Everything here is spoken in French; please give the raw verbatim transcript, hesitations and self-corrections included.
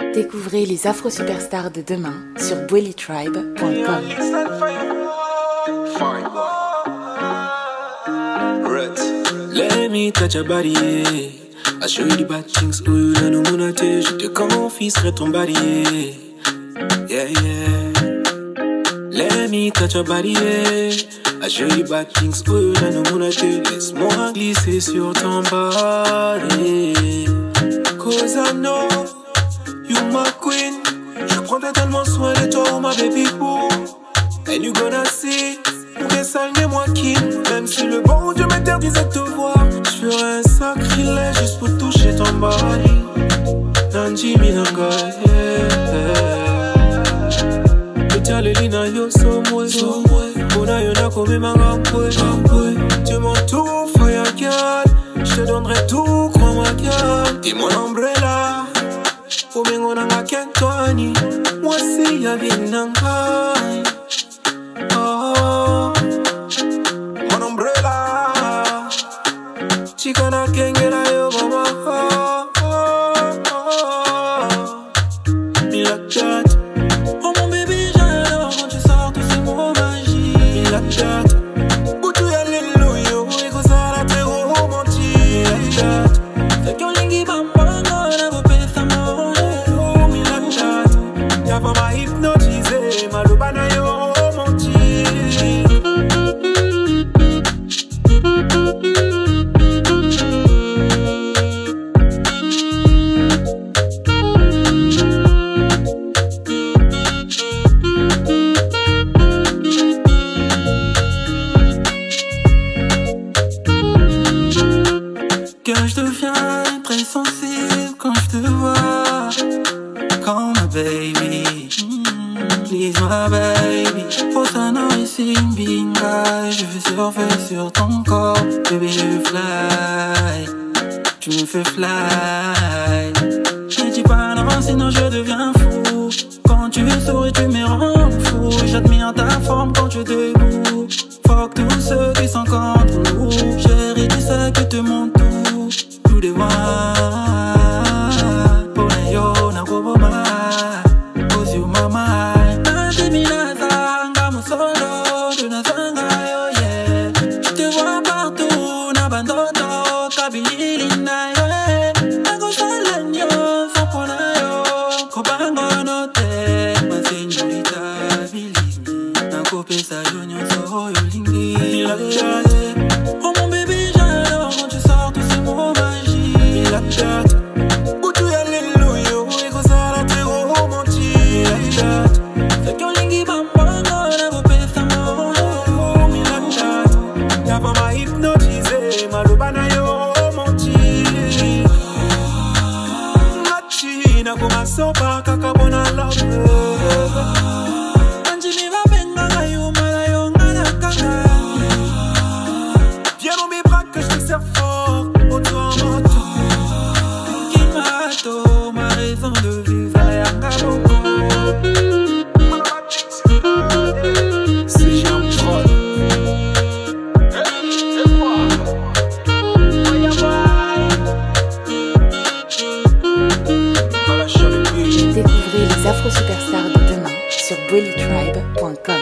Découvrez les Afro-Superstars de demain sur bweli tribe point com. Let me touch your body, yeah. I show you the bad things, oh you don't know mon tête. Je te confierai ton body, yeah, yeah. Let me touch your body, yeah. I show you bad things, oh you don't know mon tête. Laisse-moi glisser sur ton body, cause I know you my queen. Je prendrai tellement soin de toi, oh my baby boo. And you gonna see, que ça n'est moi qui. Même si le bon Dieu m'interdisait de te voir, je ferais un sacrilège juste pour toucher ton body. Nanji Minanga, yeah. Petale lina yo so mwe, so mwe. Bona yo na kome mangampwe, tu m'en tout, fire girl. Je te donnerai tout, crois-moi girl. T'es mon umbrella. Omengo nanga kentwani, mwasi ya vinanga. Oh, mon umbrella. Chikana kengera yo mama. Oh, oh, oh. Me like that. Oh mon bébé, j'adore quand tu sors tous ces mots magiques. Me like that. Boutou ya lelo yo, ego sala te romantique. Me like that. Fait qu'on lingi bamba, na go pesa mo. For my hypnotisé, ma lobana yo monti. Que je deviens très sensible quand je te vois. Call my baby, mm, please my baby. Faut t'en ici une binga. Je veux surfer sur ton corps. Baby je veux fly, tu me fais fly. Ne dis pas non sinon je deviens fou. Quand tu souris tu me rends fou. J'admire ta forme quand tu es debout. Fuck tous ceux qui sont contre nous. Chérie tu sais que tu montes tout. Tout de moi. Oh mon bébé, j'adore quand tu sors tous ces mots magiques. Boutou ya lelo yo, ego sala te romantique. Fait qu'on lingi bamba, na go pesa mo. Me like that. Y'a pas ma hypnotisé, ma lobana yo monti. Machi, na koma sopa, kakabona love. Découvrez les Afro-Superstars de demain sur bweli tribe point com.